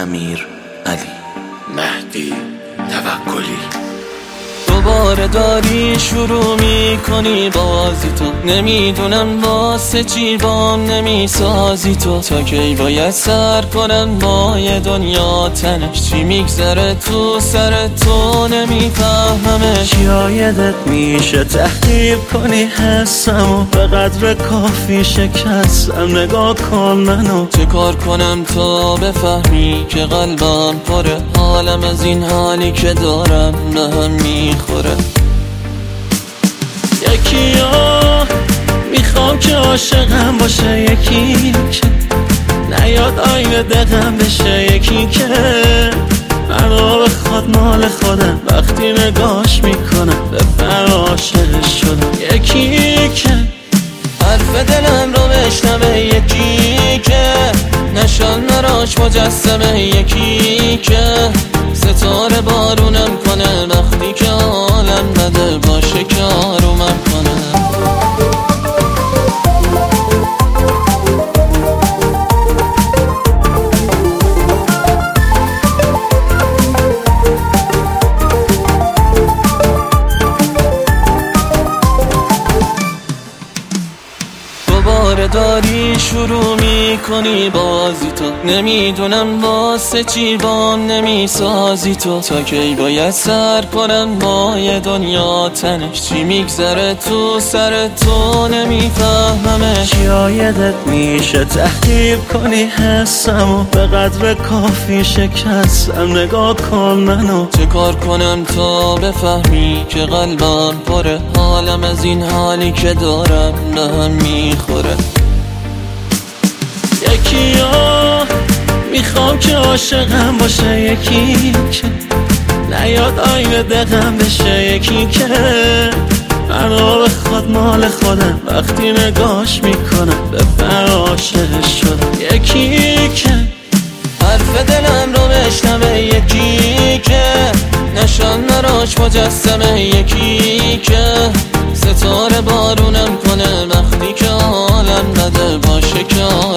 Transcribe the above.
امیر علی مهدی توکلی. دوباره داری شروع میکنی بازی تو، نمیدونم واسه چی بام نمیسازی تو. تا کی باید سر کنم با یه دنیا تنش، چی میگذره تو سر تو نمیفهمش. یادت میشه تحقیر کنی حسمو، به قدر کافی شکستم، نگاه کن منو. چه کار کنم تا بفهمی که قلبم پره، حالم از این حالی که دارم به هم میخوره. یکی ها میخوام که عاشقم باشه، یکی که نیاد آینه دقم بشه، یکی که منو بخواد مال خودم، وقتی نگاش میکنم به عاشقش شدم. یکی که حرف دلم رو بشنوه، یکی که نشان نراش مجسمه، یکی که ستاره بارونم کنه وقتی که حالم بده، باشه که آرومم کنه. دوباره داری شروع میکنی بازی تو، نمیدونم واسه چی بام نمیسازی تو. تا کی باید سر کنم با یه دنیا تنش، چی میگذره تو سر تو نمیفهمش. یادت میشه تحقیر کنی حسمو، به قدر کافی شکستم، نگاه کن منو. چه کار کنم تا بفهمی که قلبم پره، حالم از این حالی که دارم به هم میخوره. یکی ها میخوام که عاشقم باشه، یکی که نیاد آینه دقم بشه، یکی که منو بخواد مال خودم، وقتی نگاش میکنم به عاشقش شدم. یکی که حرف دلم رو بشنوه، یکی که نشان نراش مجسمه، یکی که ستاره بارونم کنه وقتی که حالم بده، باشه که